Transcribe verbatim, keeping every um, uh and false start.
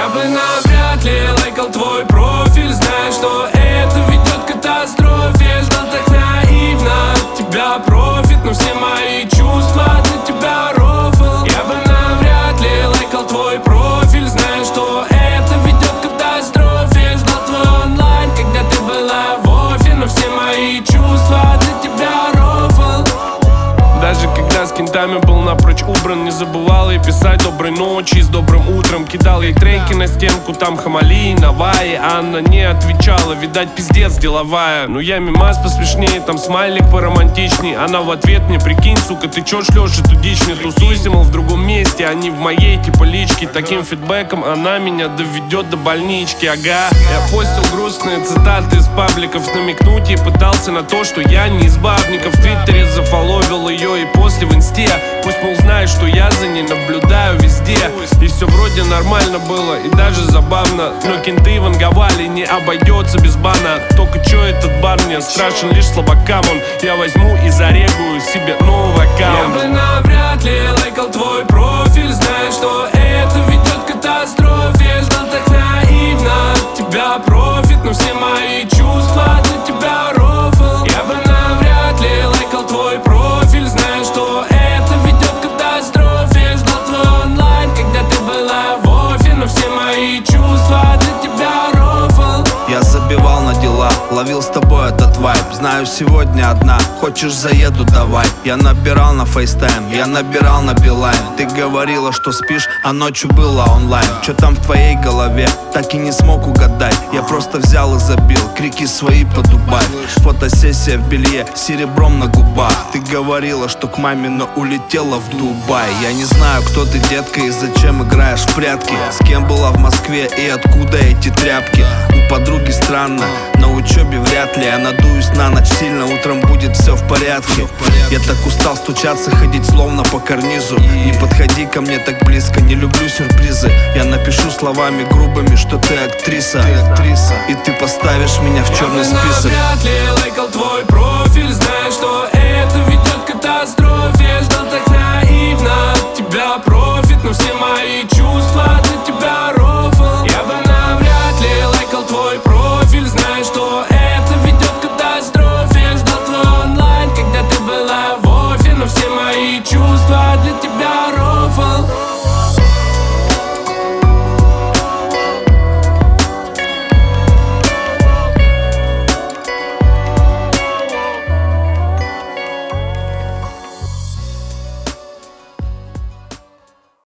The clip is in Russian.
Я бы навряд ли лайкал твой профиль, зная, что это ведет к катастрофе. Ждал так наивно от тебя профит, но все мои чувства для тебя рофл. Я бы навряд ли лайкал твой профиль, зная, что это ведет к катастрофе. Ждал твой онлайн, когда ты была в офе, но все мои чувства для тебя рофл. Даже когда с кентами был напрочь убран, не забывал ей писать доброй ночи с добрым утром. Кидал ей треки на стенку, там Хамали, Наваи. А она не отвечала, видать пиздец деловая. Ну я мимас посмешнее, там смайлик поромантичней. Она в ответ мне: прикинь, сука, ты чё шлёшь эту дичь? Не тусуйся, мол, в другом месте, а не в моей типа личке. Таким фидбэком она меня доведет до больнички, ага. Я постил грустные цитаты из пабликов, намекнуть ей пытался на то, что я не из бабников. В твиттере зафоловил ее и после в инсте. Пусть, мол, знает, что я за ней наблюдаю везде. И все вроде нормально было и даже забавно, но кенты ванговали, не обойдется без бана. Только чё этот бар мне страшен лишь слабакам. Он, я возьму и зарегую себе новый аккаунт. Я бы навряд ли лайкал твой профиль, зная, что это ведет к катастрофе. Ждал так наивно от тебя профит, но все мои чувства для тебя рофл. Я бы навряд ли лайкал твой профиль, зная, что это ведет к катастрофе. Ждал твой онлайн, когда ты была в офе, но все мои чувства для тебя рофл. Я забивал на дела, ловил с тобой этот вайб. Знаю, сегодня одна, хочешь заеду, давай. Я набирал на фейстайм, я набирал на билайн. Ты говорила, что спишь, а ночью была онлайн. Чё там в твоей голове, так и не смог угадать. Я просто взял и забил, крики свои подубай. Фотосессия в белье, серебром на губах. Ты говорила, что к маме, но улетела в Дубай. Я не знаю, кто ты, детка, и зачем играешь в прятки. С кем была в Москве и откуда эти тряпки. У подруги странно, на учебе вряд ли. Я надуюсь на ночь сильно, утром будет все в порядке. Я так устал стучаться, ходить словно по карнизу. Не подходи ко мне так близко, не люблю сюрпризы. Я напишу словами грубыми, что ты актриса, и ты поставишь меня в черный список. Я бы навряд ли лайкал твой профиль, зная, что